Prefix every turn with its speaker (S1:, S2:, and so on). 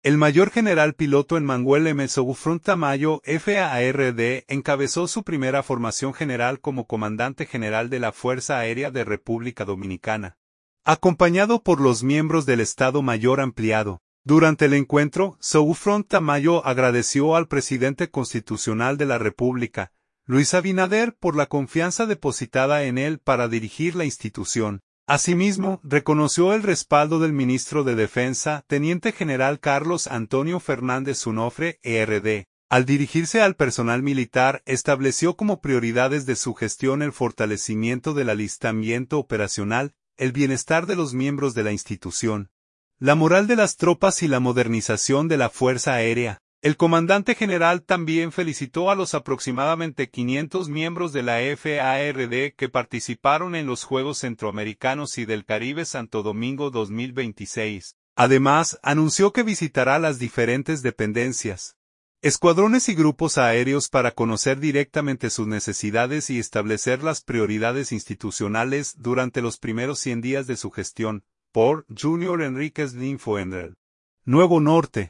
S1: El mayor general piloto Emmanuel M. Soufront Tamayo, FARD, encabezó su primera formación general como comandante general de la Fuerza Aérea de República Dominicana, acompañado por los miembros del Estado Mayor Ampliado. Durante el encuentro, Soufront Tamayo agradeció al presidente constitucional de la República, Luis Abinader, por la confianza depositada en él para dirigir la institución. Asimismo, reconoció el respaldo del ministro de Defensa, Teniente General Carlos Antonio Fernández Unofre, ERD. Al dirigirse al personal militar, estableció como prioridades de su gestión el fortalecimiento del alistamiento operacional, el bienestar de los miembros de la institución, la moral de las tropas y la modernización de la Fuerza Aérea. El comandante general también felicitó a los aproximadamente 500 miembros de la FARD que participaron en los Juegos Centroamericanos y del Caribe Santo Domingo 2026. Además, anunció que visitará las diferentes dependencias, escuadrones y grupos aéreos para conocer directamente sus necesidades y establecer las prioridades institucionales durante los primeros 100 días de su gestión. Por Junior Enríquez Linfoender. Nuevo Norte.